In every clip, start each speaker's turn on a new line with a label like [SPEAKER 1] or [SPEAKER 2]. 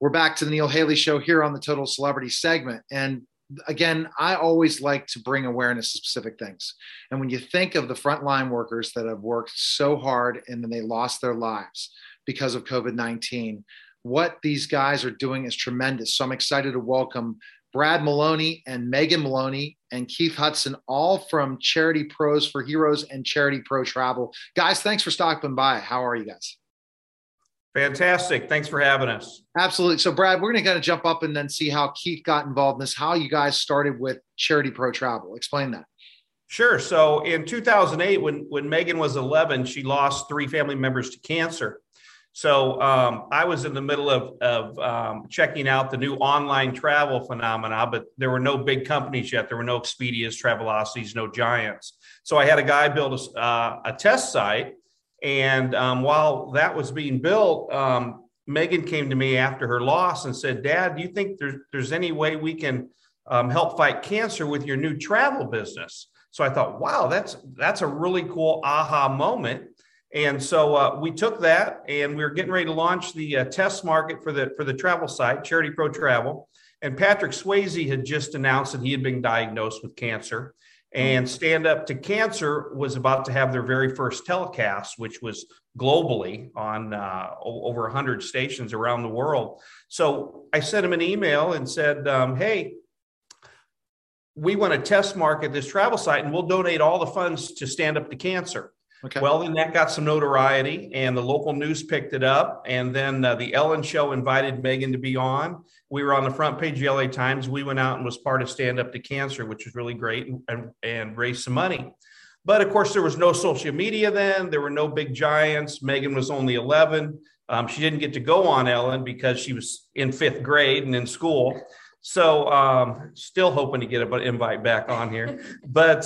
[SPEAKER 1] We're back to the Neil Haley Show here on the Total Celebrity segment. And again, I always like to bring awareness to specific things. And when you think of the frontline workers that have worked so hard and then they lost their lives because of COVID-19, what these guys are doing is tremendous. So I'm excited to welcome Brad Maloney and Megan Maloney and Keith Hudson, all from Charity Pros for Heroes and Charity Pro Travel. Guys, thanks for stopping by. How are you guys?
[SPEAKER 2] Fantastic. Thanks for having us.
[SPEAKER 1] Absolutely. So Brad, we're going to kind of jump up and then see how Keith got involved in this, how you guys started with Charity Pro Travel. Explain that.
[SPEAKER 2] Sure. So in 2008, when Megan was 11, she lost 3 family members to cancer. So I was in the middle of checking out the new online travel phenomena, but there were no big companies yet. There were no Expedias, Travelocities, no giants. So I had a guy build a test site. And while that was being built, Megan came to me after her loss and said, "Dad, do you think there's any way we can help fight cancer with your new travel business?" So I thought, wow, that's a really cool aha moment. And so we took that and we were getting ready to launch the test market for the travel site, Charity Pro Travel. And Patrick Swayze had just announced that he had been diagnosed with cancer. And Stand Up to Cancer was about to have their very first telecast, which was globally on over 100 stations around the world. So I sent him an email and said, hey, we want to test market this travel site and we'll donate all the funds to Stand Up to Cancer.
[SPEAKER 1] Okay.
[SPEAKER 2] Well, then that got some notoriety and the local news picked it up. And then the Ellen Show invited Megan to be on. We were on the front page of the LA Times. We went out and was part of Stand Up to Cancer, which was really great and raised some money. But of course, there was no social media then. There were no big giants. Megan was only 11. She didn't get to go on Ellen because she was in 5th grade and in school. So still hoping to get an invite back on here. But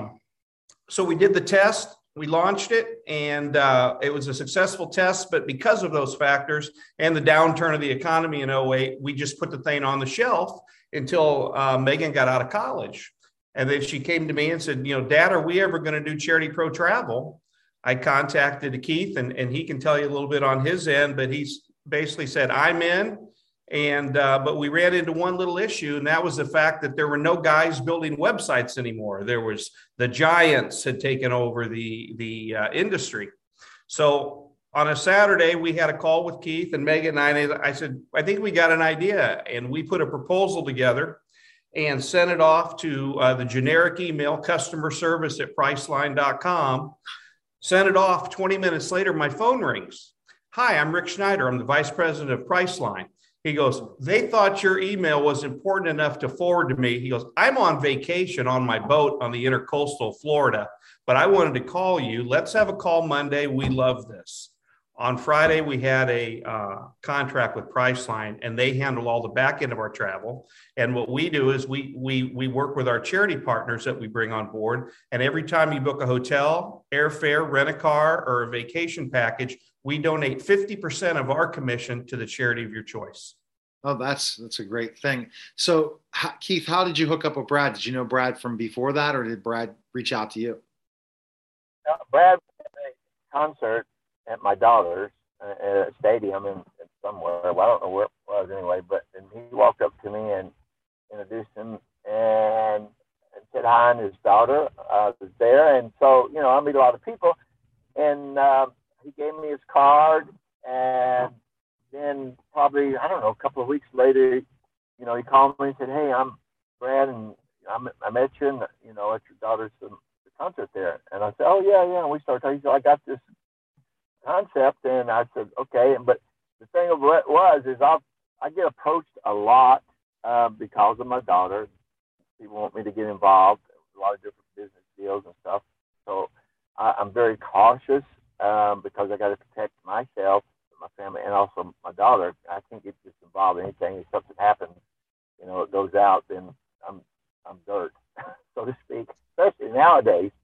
[SPEAKER 2] so we did the test. We launched it and it was a successful test, but because of those factors and the downturn of the economy in 2008, we just put the thing on the shelf until Megan got out of college. And then she came to me and said, Dad, are we ever going to do Charity Pro Travel? I contacted Keith and he can tell you a little bit on his end, but he's basically said, I'm in. And but we ran into one little issue, and that was the fact that there were no guys building websites anymore. There was the giants had taken over the industry. So on a Saturday, we had a call with Keith and Megan and I said, I think we got an idea. And we put a proposal together and sent it off to the generic email, customer service at Priceline.com. Sent it off. 20 minutes later, my phone rings. Hi, I'm Rick Schneider. I'm the vice president of Priceline. He goes, they thought your email was important enough to forward to me. He goes, I'm on vacation on my boat on the intercoastal Florida, but I wanted to call you. Let's have a call Monday. We love this. On Friday, we had a contract with Priceline, and they handle all the back end of our travel. And what we do is we work with our charity partners that we bring on board. And every time you book a hotel, airfare, rent a car, or a vacation package, we donate 50% of our commission to the charity of your choice.
[SPEAKER 1] Oh, that's a great thing. So, Keith, how did you hook up with Brad? Did you know Brad from before that, or did Brad reach out to you?
[SPEAKER 3] Brad at a concert at my daughter's at a stadium in somewhere. Well, I don't know where it was anyway, but and he walked up to me and introduced him and said hi, and his daughter was there. And so, I meet a lot of people, and he gave me his card, and then probably, I don't know, a couple of weeks later, he called me and said, hey, I'm Brad, and I met you, and, at your daughter's concert there. And I said, oh, yeah. And we started talking. So I got this concept, and I said, okay. But the thing of what is I get approached a lot because of my daughter. People want me to get involved with a lot of different business deals and stuff. So I'm very cautious. Because I got to protect myself, my family, and also my daughter. I can't get just involved in anything. If something happens, it goes out, then I'm dirt, so to speak. Especially nowadays,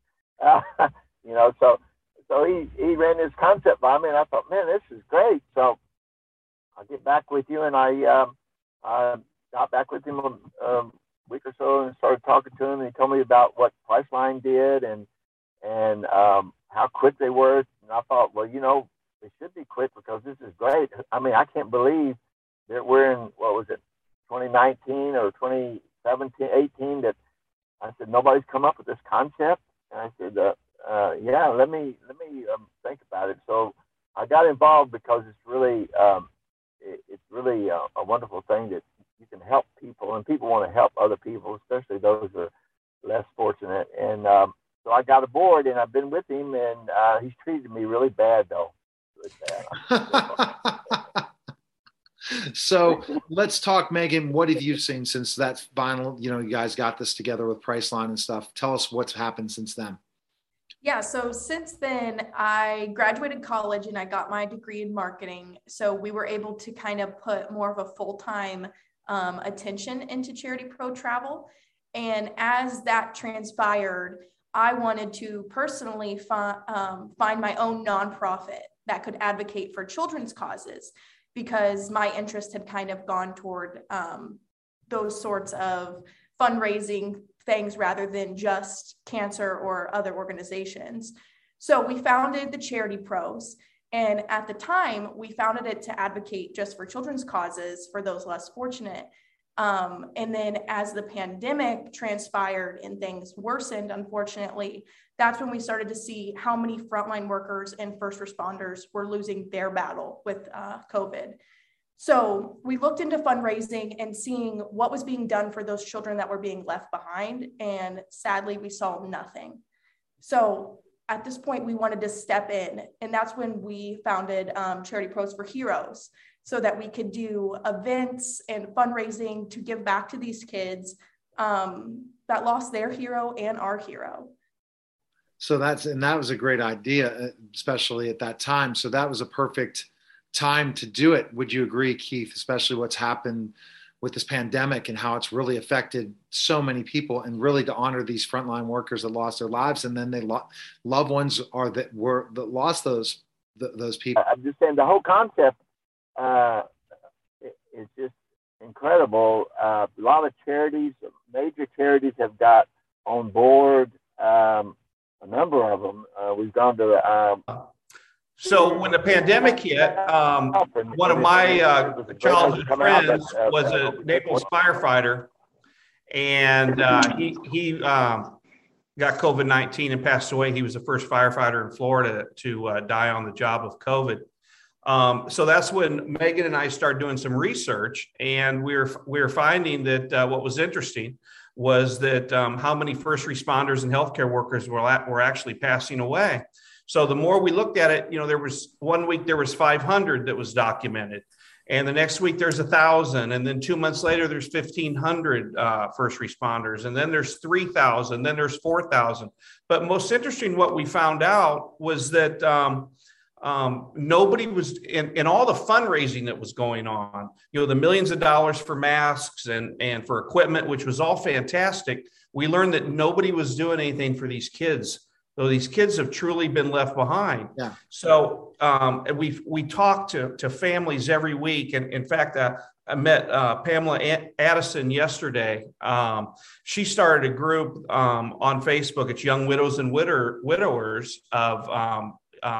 [SPEAKER 3] So he ran this concept by me, and I thought, man, this is great. So I'll get back with you, and I got back with him a week or so and started talking to him, and he told me about what Priceline did and how quick they were. And I thought, well, it should be quick because this is great. I mean, I can't believe we're in, what was it, 2019 or 2017, 18, that I said, nobody's come up with this concept. And I said, yeah, let me think about it. So I got involved because it's really a wonderful thing that you can help people, and people want to help other people, especially those who are less fortunate. And so I got aboard, and I've been with him, and he's treated me really bad, though. Really bad.
[SPEAKER 1] So let's talk, Megan. What have you seen since that final, you guys got this together with Priceline and stuff? Tell us what's happened since then.
[SPEAKER 4] Yeah, so since then, I graduated college and I got my degree in marketing. So we were able to kind of put more of a full-time attention into Charity Pro Travel. And as that transpired, I wanted to personally find my own nonprofit that could advocate for children's causes, because my interest had kind of gone toward those sorts of fundraising things rather than just cancer or other organizations. So we founded the Charity Pros. And at the time, we founded it to advocate just for children's causes for those less fortunate. And then as the pandemic transpired and things worsened, unfortunately, that's when we started to see how many frontline workers and first responders were losing their battle with COVID. So we looked into fundraising and seeing what was being done for those children that were being left behind. And sadly, we saw nothing. So at this point, we wanted to step in. And that's when we founded Charity Pros for Heroes, so that we could do events and fundraising to give back to these kids that lost their hero and our hero.
[SPEAKER 1] So that was a great idea, especially at that time. So that was a perfect time to do it. Would you agree, Keith, especially what's happened with this pandemic and how it's really affected so many people, and really to honor these frontline workers that lost their lives, and then they loved ones that lost those people.
[SPEAKER 3] I'm just saying the whole concept is just incredible. A lot of charities, major charities, have got on board. A number of them. We've gone to.
[SPEAKER 2] So when the pandemic hit, one of my childhood friends was a Naples firefighter, and he got COVID-19 and passed away. He was the first firefighter in Florida to die on the job of COVID. So that's when Megan and I started doing some research, and we were finding that what was interesting was that how many first responders and healthcare workers were actually passing away. So the more we looked at it, there was 1 week there was 500 that was documented, and the next week there's 1,000, and then 2 months later there's 1,500 first responders, and then there's 3,000, then there's 4,000. But most interesting, what we found out was that nobody was in all the fundraising that was going on, the millions of dollars for masks and for equipment, which was all fantastic. We learned that nobody was doing anything for these kids. So these kids have truly been left behind.
[SPEAKER 1] Yeah.
[SPEAKER 2] So we talk to families every week. And in fact, I met Pamela Addison yesterday. She started a group on Facebook. It's Young Widows and Widowers of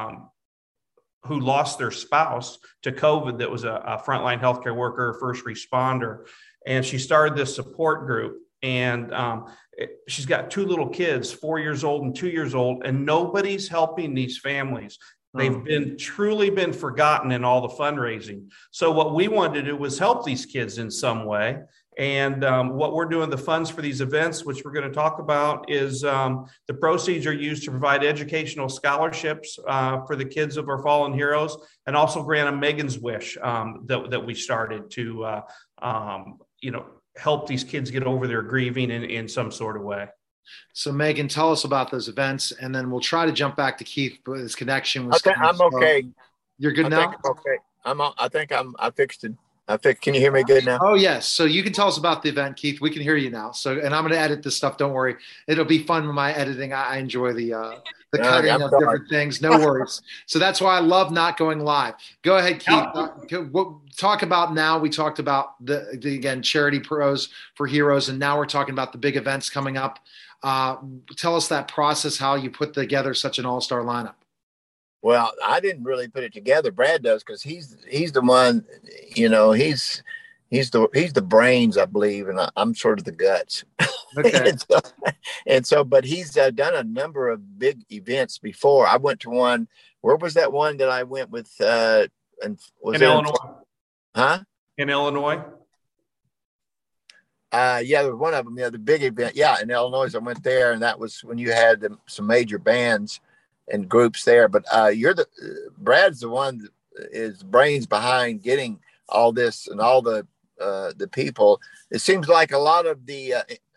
[SPEAKER 2] who lost their spouse to COVID that was a frontline healthcare worker, first responder. And she started this support group. And she's got 2 little kids, 4 years old and 2 years old, and nobody's helping these families. They've truly been forgotten in all the fundraising. So what we wanted to do was help these kids in some way. And what we're doing, the funds for these events, which we're going to talk about, is the proceeds are used to provide educational scholarships for the kids of our fallen heroes, and also grant a Megan's Wish that we started to, help these kids get over their grieving in some sort of way.
[SPEAKER 1] So Megan, tell us about those events, and then we'll try to jump back to Keith, but his connection was.
[SPEAKER 5] Okay, I'm okay.
[SPEAKER 1] You're good now?
[SPEAKER 5] Okay. I fixed it. Can you hear me good now?
[SPEAKER 1] Oh, yes. So you can tell us about the event, Keith. We can hear you now. So, and I'm going to edit this stuff. Don't worry. It'll be fun with my editing. I enjoy the cutting of different things. No worries. So that's why I love not going live. Go ahead, Keith. Talk about now. We talked about the again, Charity Pros for Heroes, and now we're talking about the big events coming up. Tell us that process, how you put together such an all-star lineup.
[SPEAKER 5] Well, I didn't really put it together. Brad does, because he's the one, he's the brains, I believe, and I'm sort of the guts.
[SPEAKER 1] Okay.
[SPEAKER 5] and so, but he's done a number of big events before. I went to one. Where was that one that I went with? And was
[SPEAKER 2] In
[SPEAKER 5] it
[SPEAKER 2] Illinois.
[SPEAKER 5] huh?
[SPEAKER 2] In Illinois.
[SPEAKER 5] Yeah, there was one of them. Yeah, the big event. Yeah, in Illinois, I went there, and that was when you had some major bands and groups there. But Brad's the one that is brains behind getting all this and all the people. It seems like a lot of the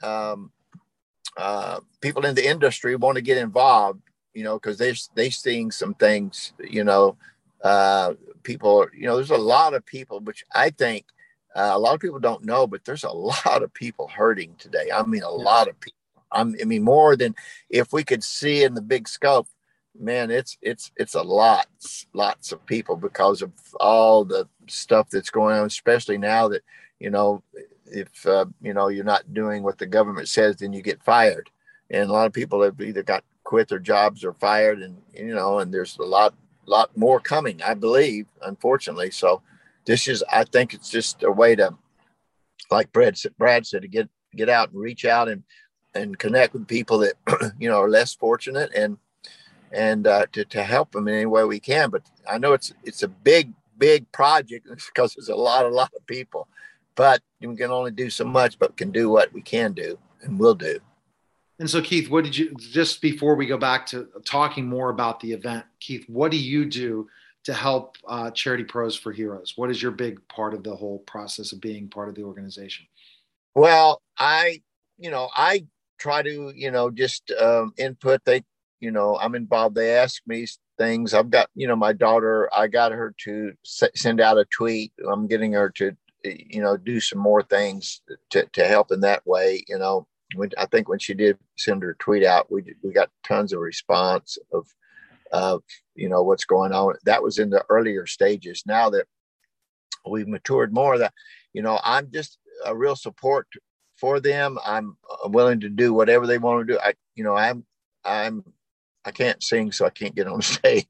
[SPEAKER 5] people in the industry want to get involved, because they're seeing some things, people, there's a lot of people, which I think a lot of people don't know, but there's a lot of people hurting today. I mean, a lot of people. I mean, more than if we could see in the big scope, man, it's a lots of people because of all the stuff that's going on, especially now that, if, you're not doing what the government says, then you get fired. And a lot of people have either got quit their jobs or fired, and, and there's a lot more coming, I believe, unfortunately. So I think it's just a way to, like Brad said, to get out and reach out and connect with people that, are less fortunate, and to help them in any way we can. But I know it's a big project because there's a lot of people, but we can only do so much, but can do what we can do and will do.
[SPEAKER 1] And so, Keith, what did you, just before we go back to talking more about the event, Keith, what do you do to help Charity Pros for Heroes? What is your big part of the whole process of being part of the organization?
[SPEAKER 5] Well, I try to, just input. I'm involved. They ask me things. I've got, my daughter, I got her to send out a tweet. I'm getting her to, do some more things to help in that way. I think when she did send her tweet out, we got tons of response of what's going on. That was in the earlier stages. Now that we've matured more, that, I'm just a real support for them. I'm willing to do whatever they want to do. I can't sing, so I can't get on stage.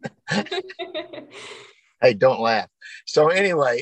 [SPEAKER 5] Hey, don't laugh. So anyway,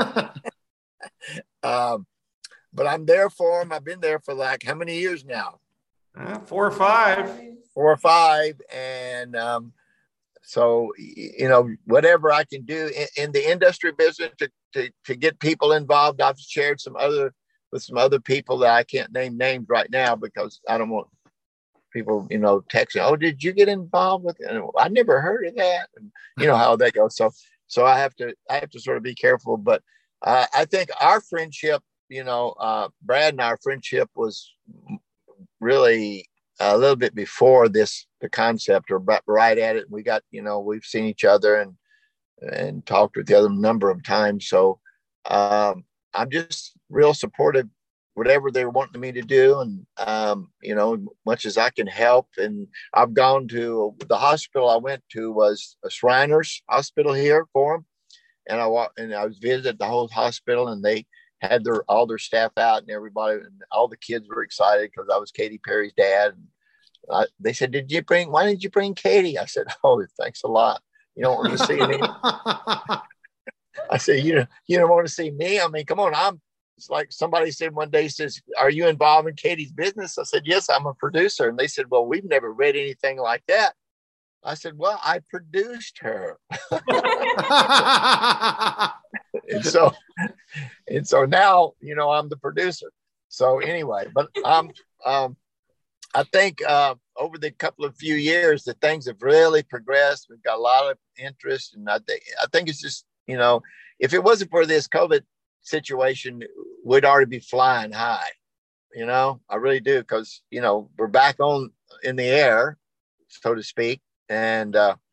[SPEAKER 5] but I'm there for them. I've been there for like how many years now?
[SPEAKER 2] 4 or 5.
[SPEAKER 5] 4 or 5. And so, whatever I can do in the industry business to get people involved. I've shared with some other people that I can't name names right now because I don't want people, texting, oh, did you get involved with it? I never heard of that. And how that goes. So I have to sort of be careful, but I think our friendship, Brad and our friendship was really a little bit before the concept, or right at it. We got, we've seen each other and talked with the other number of times. So I'm just real supportive, whatever they're wanting me to do. And, much as I can help. And I've gone to the hospital I went to was a Shriners Hospital here for them. And I was visited the whole hospital, and they had all their staff out and everybody, and all the kids were excited because I was Katy Perry's dad. And they said, why did you bring Katy? I said, oh, thanks a lot. You don't want to see me. I said, you don't want to see me? I mean, come on. It's like somebody said one day, says, are you involved in Katy's business? I said, yes, I'm a producer. And they said, well, we've never read anything like that. I said, well, I produced her. and so now, I'm the producer. So anyway, but I think over the couple of few years that things have really progressed. We've got a lot of interest, and I think it's just, if it wasn't for this COVID situation, we'd already be flying high. I really do, because we're back in the air, so to speak. And,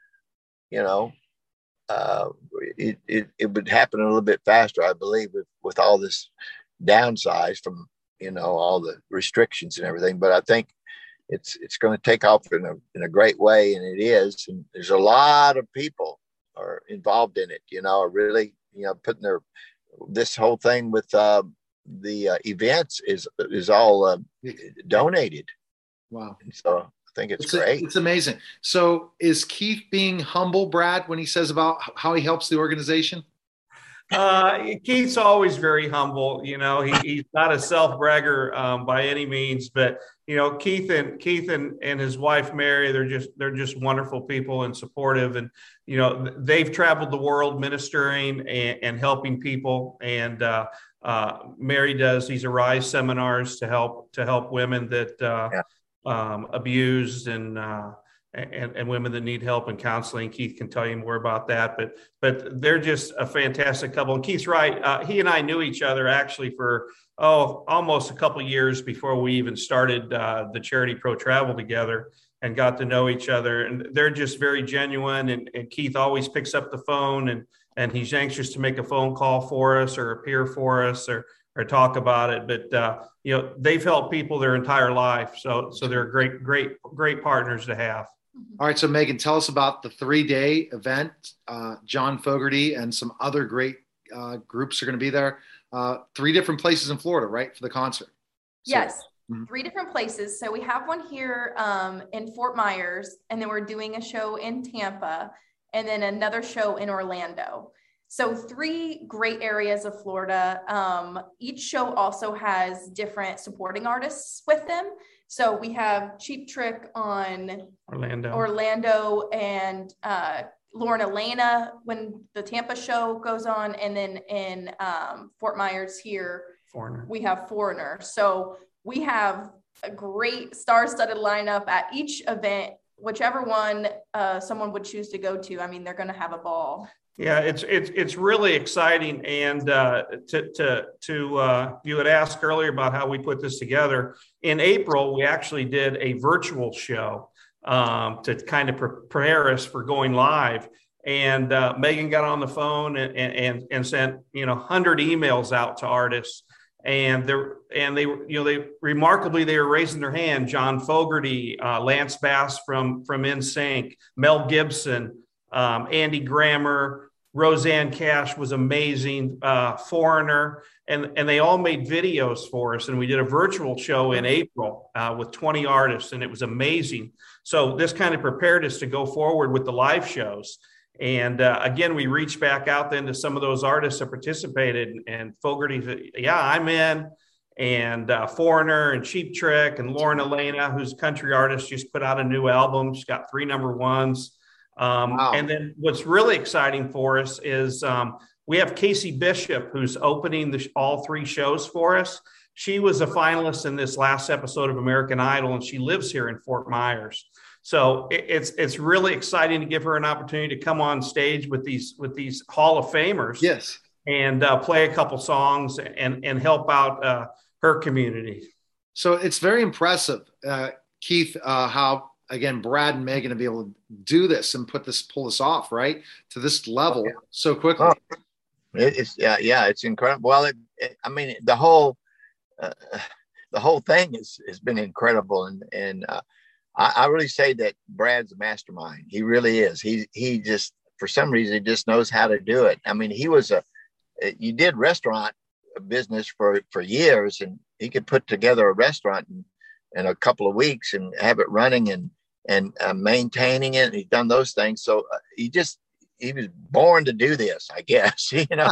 [SPEAKER 5] it would happen a little bit faster, I believe, with all this downsize from, all the restrictions and everything. But I think it's going to take off in a great way. And it is. And there's a lot of people are involved in it, are really, putting this whole thing with the events is all donated.
[SPEAKER 1] Wow.
[SPEAKER 5] And so think it's great.
[SPEAKER 1] It's amazing. So is Keith being humble, Brad, when he says about how he helps the organization?
[SPEAKER 2] Keith's always very humble. He's not a self-bragger by any means, but Keith and his wife Mary, they're just wonderful people and supportive, and they've traveled the world ministering and helping people. And Mary does these Arise seminars to help women that abused and women that need help and counseling. Keith can tell you more about that, but they're just a fantastic couple. And Keith's right. He and I knew each other actually for, almost a couple of years before we even started the Charity Pro Travel together, and got to know each other. And they're just very genuine. And Keith always picks up the phone and he's anxious to make a phone call for us or appear for us or talk about it. But, they've helped people their entire life. So they're great partners to have.
[SPEAKER 1] All right. So Megan, tell us about the 3-day event. John Fogerty and some other great groups are going to be there. 3 different places in Florida, right? For the concert.
[SPEAKER 4] Yes. 3 different places. So we have one here in Fort Myers, and then we're doing a show in Tampa, and then another show in Orlando. So 3 great areas of Florida. Each show also has different supporting artists with them. So we have Cheap Trick on Orlando and Lauren Elena when the Tampa show goes on. And then in Fort Myers here, we have Foreigner. So we have a great star-studded lineup at each event, whichever one someone would choose to go to. I mean, they're going to have a ball.
[SPEAKER 2] Yeah, it's really exciting. And you had asked earlier about how we put this together. In April, we actually did a virtual show to kind of prepare us for going live. And Megan got on the phone and sent 100 emails out to artists. And they remarkably, they were raising their hand. John Fogerty, Lance Bass from NSYNC, Mel Gibson, Andy Grammer, Roseanne Cash was amazing, Foreigner, and they all made videos for us. And we did a virtual show in April with 20 artists, and it was amazing. So this kind of prepared us to go forward with the live shows. And again, we reached back out then to some of those artists that participated, and Fogerty said, yeah, I'm in. And Foreigner and Cheap Trick and Lauren Elena, who's a country artist, just put out a new album. She's got 3 number 1s. Wow. And then what's really exciting for us is we have Casey Bishop, who's opening all 3 shows for us. She was a finalist in this last episode of American Idol, and she lives here in Fort Myers. So it's really exciting to give her an opportunity to come on stage with these Hall of Famers.
[SPEAKER 1] Yes.
[SPEAKER 2] And play a couple songs and help out her community. So
[SPEAKER 1] it's very impressive, Keith, how, again, Brad and Megan to be able to do this and pull this off, right, to this level so quickly.
[SPEAKER 5] It's incredible. Well, the whole thing has been incredible, and I really say that Brad's a mastermind. He really is. He just, for some reason, he just knows how to do it. I mean, you did restaurant business for years, and he could put together a restaurant in a couple of weeks and have it running and maintaining it. He's done those things. So he was born to do this, I guess,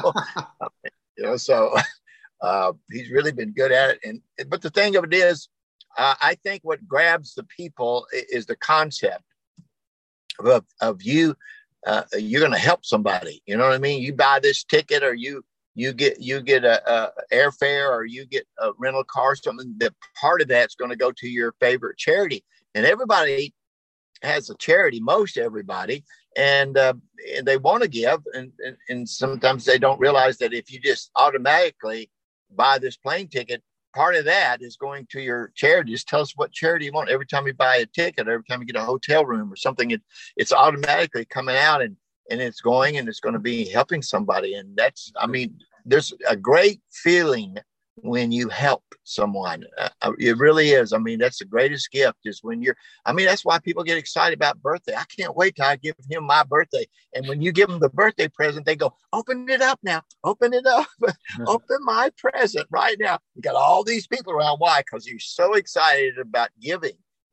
[SPEAKER 5] so he's really been good at it. But the thing of it is, I think what grabs the people is the concept of you. You're going to help somebody. You know what I mean? You buy this ticket, or you get a airfare, or you get a rental car, or something. That part of that's going to go to your favorite charity. And everybody has a charity, most everybody, and they want to give, and sometimes they don't realize that if you just automatically buy this plane ticket, part of that is going to your charity. Just tell us what charity you want. Every time you buy a ticket, every time you get a hotel room or something, it's automatically coming out and it's going, and it's going to be helping somebody. And there's a great feeling when you help someone. It really is. That's the greatest gift, is when that's why people get excited about birthday. I can't wait till I give him my birthday. And when you give them the birthday present, they go, open it up now, open it up, open my present right now. You got all these people around. Why? Because you're so excited about giving.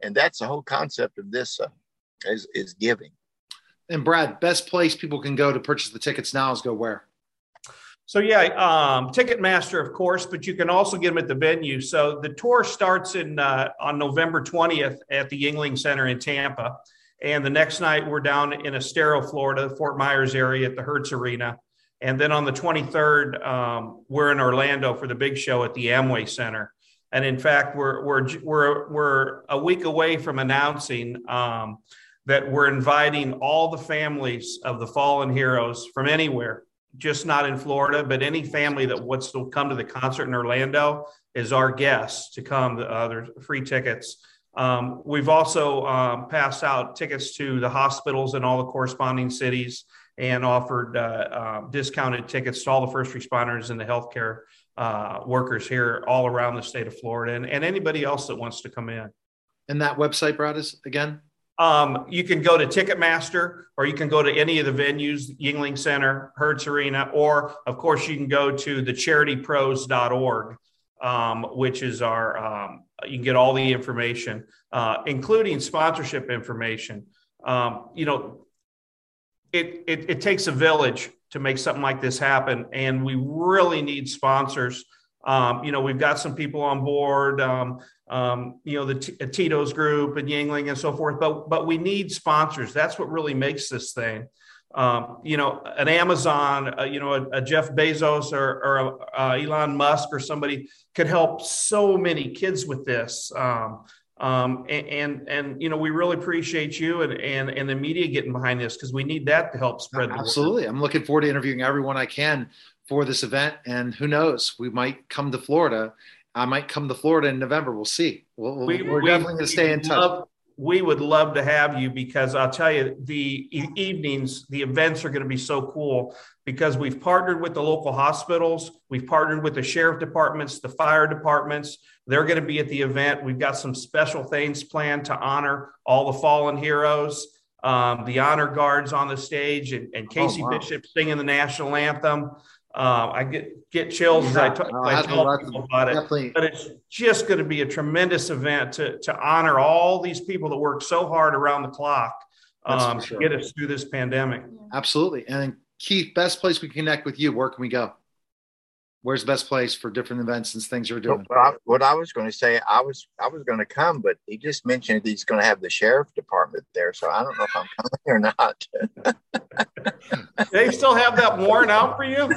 [SPEAKER 5] And that's the whole concept of this is giving.
[SPEAKER 1] And Brad, best place people can go to purchase the tickets now is go where?
[SPEAKER 2] So Ticketmaster, of course, but you can also get them at the venue. So the tour starts on November 20th at the Yuengling Center in Tampa. And the next night we're down in Estero, Florida, Fort Myers area at the Hertz Arena. And then on the 23rd, we're in Orlando for the big show at the Amway Center. And in fact, we're a week away from announcing that we're inviting all the families of the fallen heroes from anywhere, just not in Florida, but any family that wants to come to the concert in Orlando is our guest to come. There's free tickets. We've also passed out tickets to the hospitals in all the corresponding cities and offered discounted tickets to all the first responders and the healthcare workers here all around the state of Florida and anybody else that wants to come in.
[SPEAKER 1] And that website, Brad, is again?
[SPEAKER 2] You can go to Ticketmaster, or you can go to any of the venues, Yuengling Center, Hertz Arena, or of course you can go to thecharitypros.org, which is our, you can get all the information, including sponsorship information. It takes a village to make something like this happen, and we really need sponsors. We've got some people on board, the Tito's group and Yuengling and so forth, but we need sponsors. That's what really makes this thing. An Amazon, a Jeff Bezos or Elon Musk or somebody could help so many kids with this. We really appreciate you and the media getting behind this, because we need that to help spread the word.
[SPEAKER 1] Absolutely. I'm looking forward to interviewing everyone I can for this event. And who knows, we might come to Florida. I might come to Florida in November. We'll see. We're definitely going to stay in touch.
[SPEAKER 2] We would love to have you, because I'll tell you, the evenings, the events are going to be so cool, because we've partnered with the local hospitals. We've partnered with the sheriff departments, the fire departments. They're going to be at the event. We've got some special things planned to honor all the fallen heroes, the honor guards on the stage, and Casey Bishop singing the national anthem. I get chills as I tell people about it.
[SPEAKER 1] Definitely.
[SPEAKER 2] But it's just going to be a tremendous event to honor all these people that work so hard around the clock to get us through this pandemic.
[SPEAKER 1] Absolutely. And Keith, best place we connect with you, where can we go? Where's the best place for different events and things you're doing?
[SPEAKER 5] What I was going to say, I was going to come, but he just mentioned he's going to have the sheriff department there, so I don't know if I'm coming or not.
[SPEAKER 2] They still have that warrant out for you?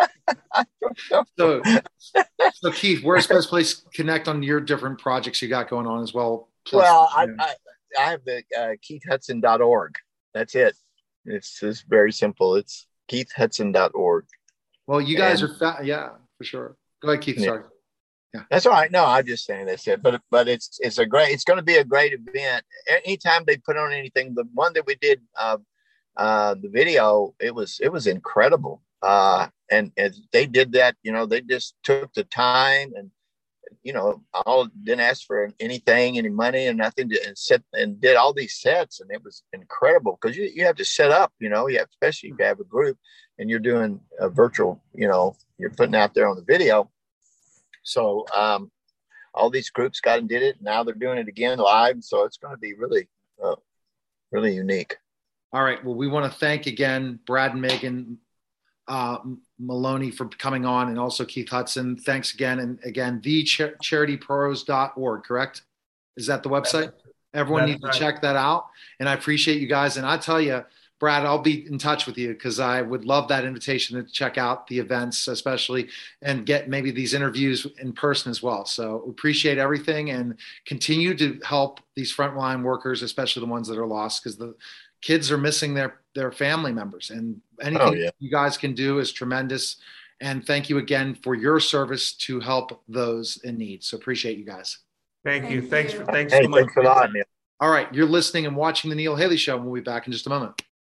[SPEAKER 1] So Keith, where's the best place to connect on your different projects you got going on as well?
[SPEAKER 5] I have the KeithHudson.org. That's it. It's just very simple. It's KeithHudson.org.
[SPEAKER 1] Well, you guys are for sure. Go ahead, Keith. Sorry.
[SPEAKER 5] Yeah, that's all right. No, I'm just saying that's it. But it's going to be a great event. Anytime they put on anything, the one that we did, the video, it was incredible. And they did that. They just took the time and didn't ask for anything, any money, and nothing, and did all these sets, and it was incredible, because you have to set up. Especially if you have a group and you're doing a virtual. You're putting out there on the video. So all these groups got and did it. Now they're doing it again live. So it's going to be really, really unique.
[SPEAKER 1] All right. Well, we want to thank again Brad and Megan Maloney for coming on, and also Keith Hudson. Thanks again. And again, thecharitypros.org, correct? Is that the website? Everyone needs to check that out. And I appreciate you guys. And I tell you, Brad, I'll be in touch with you, because I would love that invitation to check out the events, especially, and get maybe these interviews in person as well. So appreciate everything, and continue to help these frontline workers, especially the ones that are lost, because the kids are missing their family members, and anything you guys can do is tremendous. And thank you again for your service to help those in need. So appreciate you guys.
[SPEAKER 2] Thank you. Thanks so much.
[SPEAKER 5] Thanks a lot, Neil.
[SPEAKER 1] All right. You're listening and watching the Neil Haley Show, and we'll be back in just a moment.